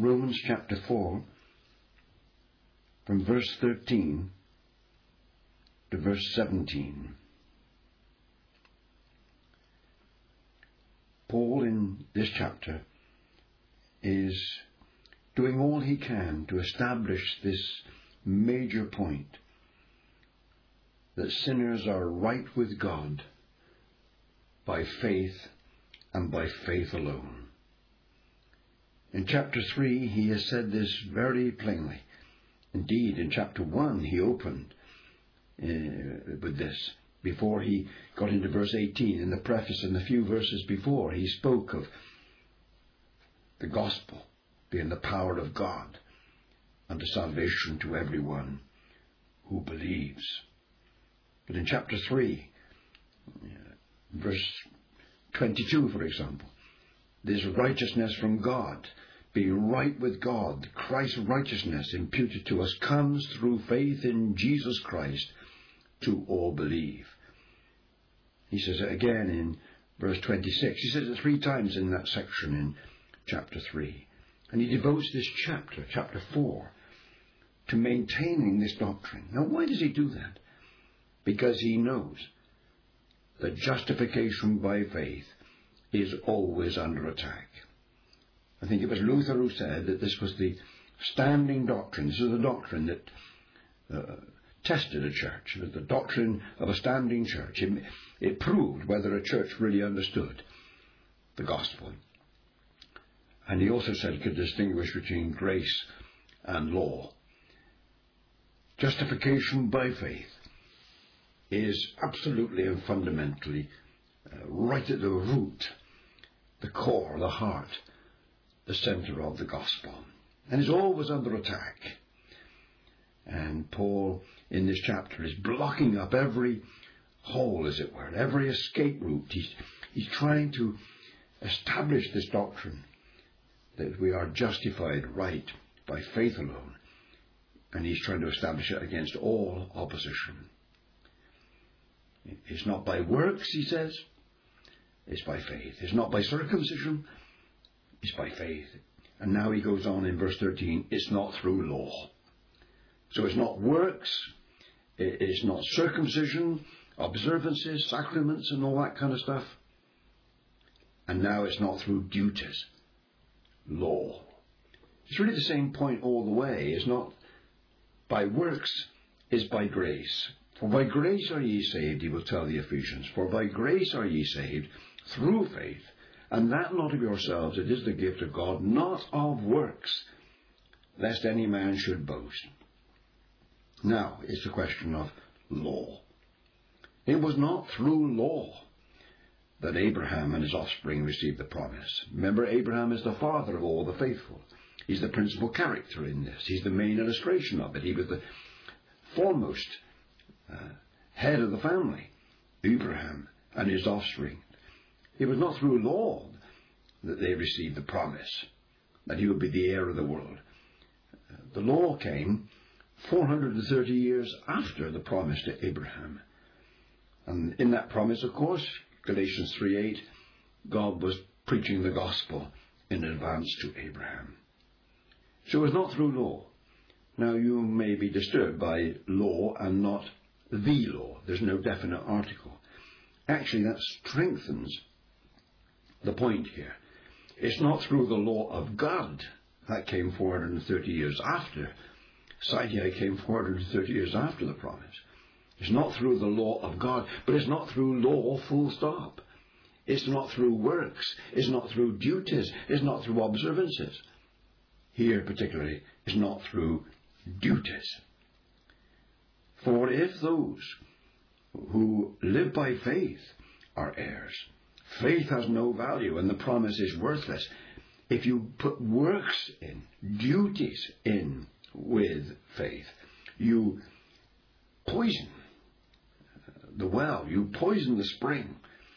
Romans chapter 4, from verse 13 to verse 17. Paul in this chapter is doing all he can to establish this major point, that sinners are right with God by faith and by faith alone. In chapter 3 he has said this very plainly. Indeed, in chapter 1 he opened with this. Before he got into verse 18, in the preface and the few verses before, he spoke of the gospel being the power of God unto salvation to everyone who believes. But in chapter 3, verse 22, for example, this righteousness from God, being right with God, Christ's righteousness imputed to us, comes through faith in Jesus Christ to all believe. He says it again in verse 26. He says it 3 times in that section in chapter 3. And he devotes this chapter, chapter 4, to maintaining this doctrine. Now, why does he do that? Because he knows that justification by faith is always under attack. I think it was Luther who said that this was the standing doctrine. This is the doctrine that tested a church. It was the doctrine of a standing church. It proved whether a church really understood the gospel. And he also said it could distinguish between grace and law. Justification by faith is absolutely and fundamentally right at the root, the core, the heart, the center of the gospel, and is always under attack. And Paul in this chapter is blocking up every hole, as it were, every escape route. He's trying to establish this doctrine that we are justified right by faith alone, and he's trying to establish it against all opposition. It's not by works, he says, it's by faith. It's not by circumcision, it's by faith. And now he goes on in verse 13, it's not through law. So it's not works, it's not circumcision, observances, sacraments and all that kind of stuff. And now it's not through duties, law. It's really the same point all the way. It's not by works, it's by grace. For by grace are ye saved, he will tell the Ephesians. For by grace are ye saved through faith, and that not of yourselves, it is the gift of God, not of works, lest any man should boast. Now, it's a question of law. It was not through law that Abraham and his offspring received the promise. Remember, Abraham is the father of all the faithful. He's the principal character in this. He's the main illustration of it. He was the foremost head of the family, Abraham and his offspring. It was not through law that they received the promise that he would be the heir of the world. The law came 430 years after the promise to Abraham. And in that promise, of course, Galatians 3:8, God was preaching the gospel in advance to Abraham. So it was not through law. Now you may be disturbed by law and not the law. There's no definite article. Actually, that strengthens the point here. It's not through the law of God. That came 430 years after. Sinai came 430 years after the promise. It's not through the law of God, but it's not through law, full stop. It's not through works. It's not through duties. It's not through observances. Here particularly, it's not through duties. For if those who live by faith are heirs, faith has no value and the promise is worthless. If you put works in, duties in with faith, you poison the well, you poison the spring,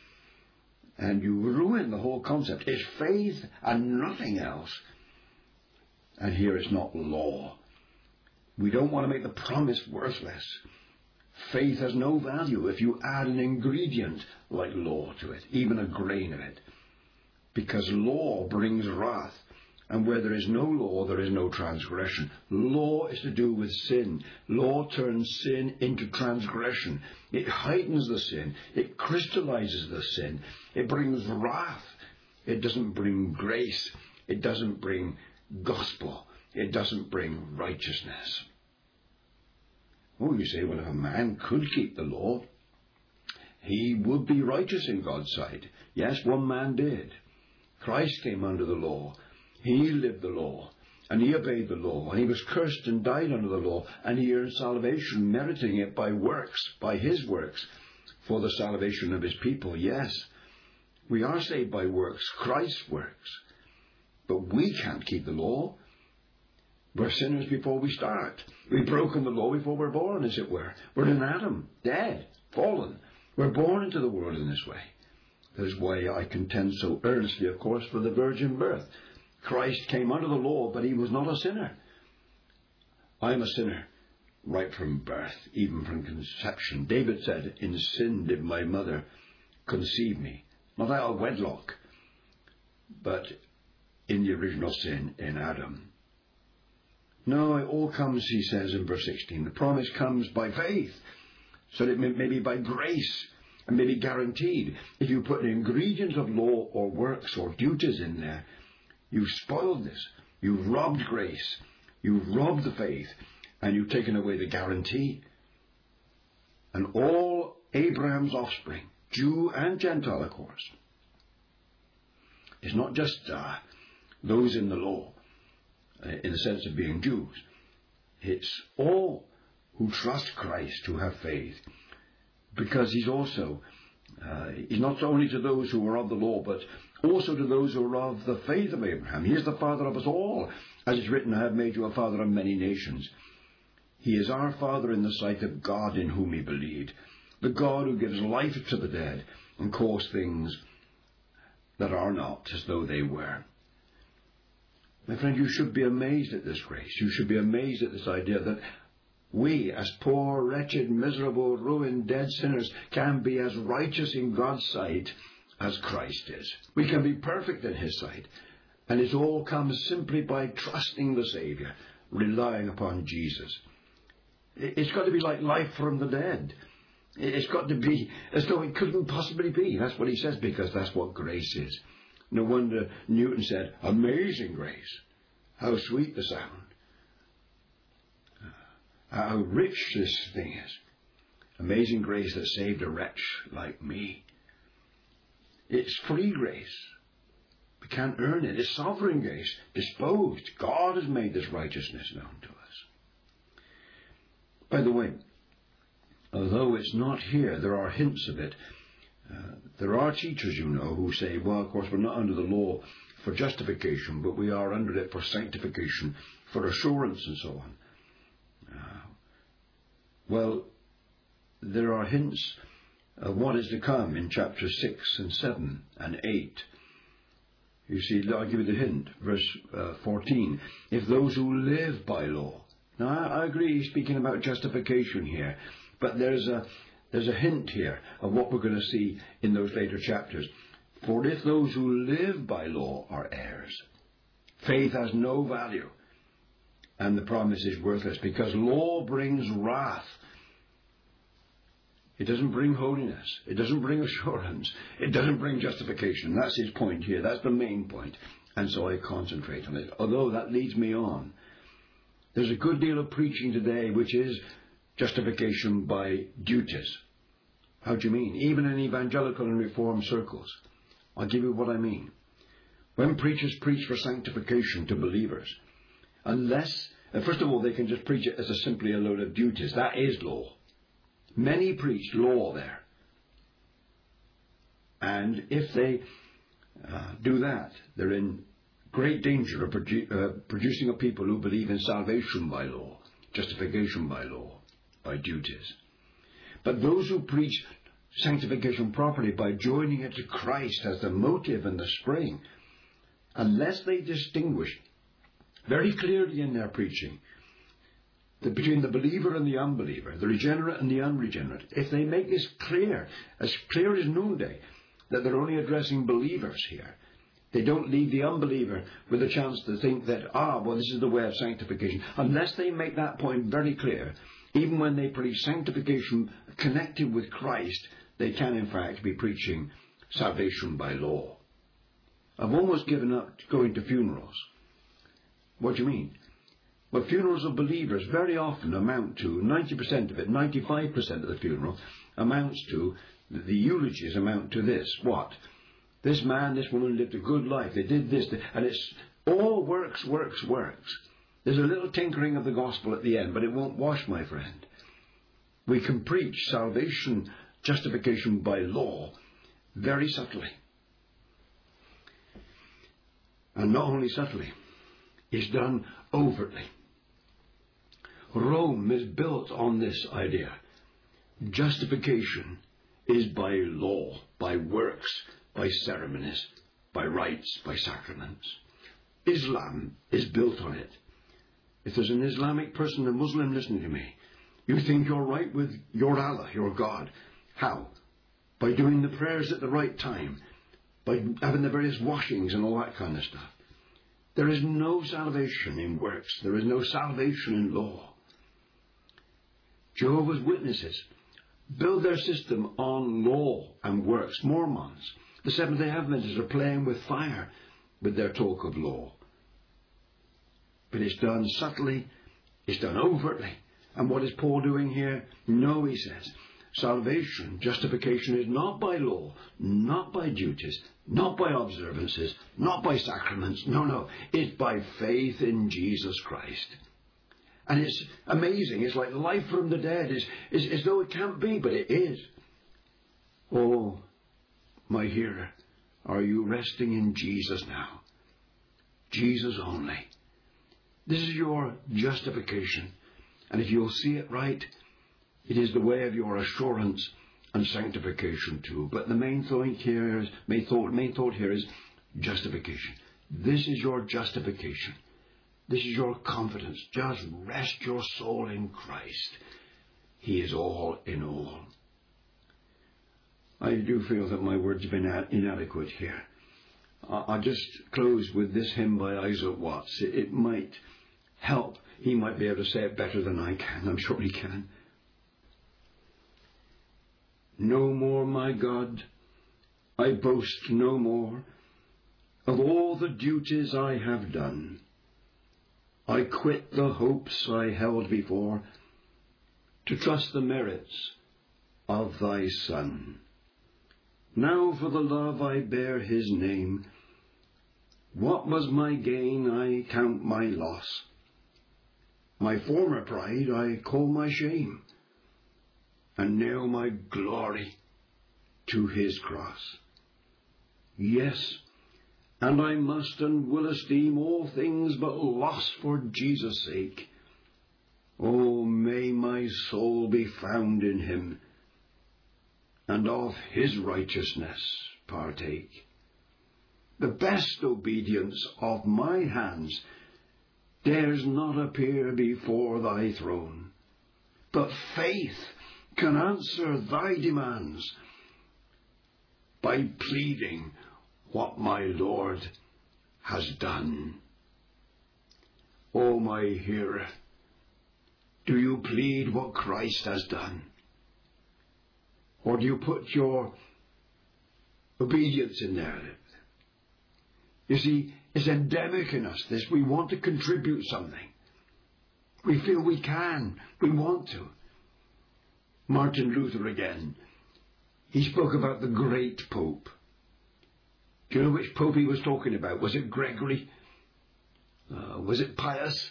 and you ruin the whole concept. It's faith and nothing else. And here it's not law. We don't want to make the promise worthless. Faith has no value if you add an ingredient like law to it, even a grain of it. Because law brings wrath And where there is no law, there is no transgression. Law is to do with sin. Law turns sin into transgression. It heightens the sin. It crystallizes the sin. It brings wrath. It doesn't bring grace. It doesn't bring gospel. It doesn't bring righteousness. Oh, you say, well, if a man could keep the law, he would be righteous in God's sight. Yes, one man did. Christ came under the law. He lived the law, and he obeyed the law, and he was cursed and died under the law, and he earned salvation, meriting it by works, by his works, for the salvation of his people. Yes, we are saved by works, Christ's works. But we can't keep the law. We're sinners before we start. We've broken the law before we're born, as it were. We're in Adam, dead, fallen. We're born into the world in this way. That is why I contend so earnestly, of course, for the virgin birth. Christ came under the law, but he was not a sinner. I am a sinner right from birth, even from conception. David said, in sin did my mother conceive me. Not out of wedlock, but in the original sin in Adam. No, it all comes, he says in verse 16. The promise comes by faith, so that it may be by grace and may be guaranteed. If you put an ingredient of law or works or duties in there, you've spoiled this. You've robbed grace. You've robbed the faith. And you've taken away the guarantee. And all Abraham's offspring, Jew and Gentile, of course, is not just those in the law, in the sense of being Jews. It's all who trust Christ, who have faith. Because he's also, he's not only to those who are of the law, but also to those who are of the faith of Abraham. He is the father of us all. As it's written, I have made you a father of many nations. He is our Father in the sight of God in whom he believed. The God who gives life to the dead and calls things that are not as though they were. My friend, you should be amazed at this grace. You should be amazed at this idea that we, as poor, wretched, miserable, ruined, dead sinners, can be as righteous in God's sight as Christ is. We can be perfect in his sight. And it all comes simply by trusting the Saviour, relying upon Jesus. It's got to be like life from the dead. It's got to be as though it couldn't possibly be. That's what he says, because that's what grace is. No wonder Newton said, amazing grace. How sweet the sound. How rich this thing is. Amazing grace that saved a wretch like me. It's free grace. We can't earn it. It's sovereign grace. Disposed. God has made this righteousness known to us. By the way, although it's not here, there are hints of it. There are teachers, you know, who say, well, of course, we're not under the law for justification, but we are under it for sanctification, for assurance and so on. Well, there are hints of what is to come in chapters 6 and 7 and 8. You see, I'll give you the hint. Verse 14. If those who live by law. Now, I agree he's speaking about justification here, but there's a hint here of what we're going to see in those later chapters. For if those who live by law are heirs, faith has no value, and the promise is worthless, because law brings wrath. It doesn't bring holiness. It doesn't bring assurance. It doesn't bring justification. That's his point here. That's the main point. And so I concentrate on it. Although that leads me on. There's a good deal of preaching today which is justification by duties. How do you mean? Even in evangelical and reformed circles. I'll give you what I mean. When preachers preach for sanctification to believers, unless, first of all, they can just preach it as simply a load of duties. That is law. Many preach law there. And if they do that, they're in great danger of producing a people who believe in salvation by law, justification by law, by duties. But those who preach sanctification properly by joining it to Christ as the motive and the spring, unless they distinguish very clearly in their preaching between the believer and the unbeliever, the regenerate and the unregenerate, if they make this clear as noonday, that they're only addressing believers here, They don't leave the unbeliever with a chance to think that, well, this is the way of sanctification. Unless they make that point very clear, even when they preach sanctification connected with Christ, they can in fact be preaching salvation by law. I've almost given up going to funerals. What do you mean? Well, funerals of believers very often amount to, 90% of it, 95% of the funeral amounts to, the eulogies amount to this. What? This man, this woman lived a good life. They did this. And it's all works. There's a little tinkering of the gospel at the end, but it won't wash, my friend. We can preach salvation, justification by law, very subtly. And not only subtly, it's done overtly. Rome is built on this idea. Justification is by law, by works, by ceremonies, by rites, by sacraments. Islam is built on it. If there's an Islamic person, a Muslim listening to me, you think you're right with your Allah, your God. How? By doing the prayers at the right time, by having the various washings and all that kind of stuff. There is no salvation in works. There is no salvation in law. Jehovah's Witnesses build their system on law and works. Mormons, the Seventh-day Adventists are playing with fire with their talk of law. But it's done subtly, it's done overtly. And what is Paul doing here? No, he says, salvation, justification is not by law, not by duties, not by observances, not by sacraments. No, it's by faith in Jesus Christ. And it's amazing. It's like life from the dead. It's as though it can't be, but it is. Oh, my hearer, are you resting in Jesus now? Jesus only. This is your justification. And if you'll see it right, it is the way of your assurance and sanctification too. But the main thought here is justification. This is your justification. This is your confidence. Just rest your soul in Christ. He is all in all. I do feel that my words have been inadequate here. I'll just close with this hymn by Isaac Watts. It might help. He might be able to say it better than I can. I'm sure he can. No more, my God, I boast no more of all the duties I have done. I quit the hopes I held before to trust the merits of thy Son. Now for the love I bear his name, what was my gain I count my loss. My former pride I call my shame, and nail my glory to his cross. Yes, and I must and will esteem all things but loss for Jesus' sake. Oh, may my soul be found in him, and of his righteousness partake. The best obedience of my hands dares not appear before thy throne, but faith can answer thy demands by pleading what my Lord has done. O my hearer, do you plead what Christ has done? Or do you put your obedience in there? You see, it's endemic in us, this. We want to contribute something. We feel we can. We want to. Martin Luther again. He spoke about the great Pope. Do you know which Pope he was talking about? Was it Gregory? Was it Pius?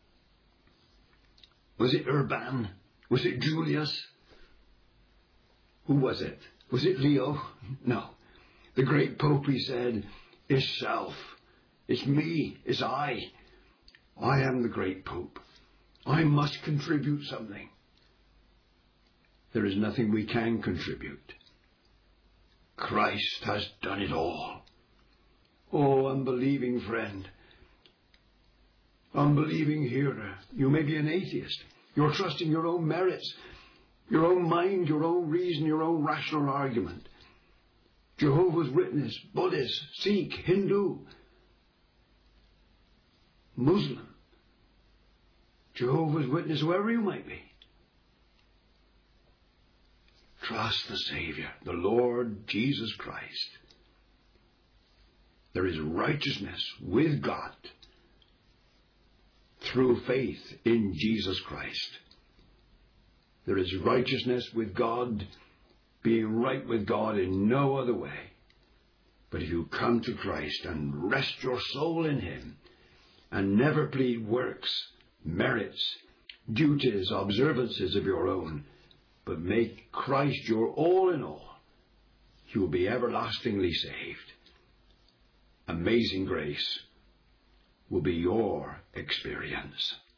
Was it Urban? Was it Julius? Who was it? Was it Leo? No. The great Pope, he said, is self. It's me. It's I. I am the great Pope. I must contribute something. There is nothing we can contribute. Christ has done it all. Oh, unbelieving friend, unbelieving hearer, you may be an atheist. You're trusting your own merits, your own mind, your own reason, your own rational argument. Jehovah's Witness, Buddhist, Sikh, Hindu, Muslim, Jehovah's Witness, whoever you might be. Trust the Savior, the Lord Jesus Christ. There is righteousness with God through faith in Jesus Christ. There is righteousness with God, being right with God in no other way. But if you come to Christ and rest your soul in Him, and never plead works, merits, duties, observances of your own, but make Christ your all in all, you will be everlastingly saved. Amazing grace will be your experience.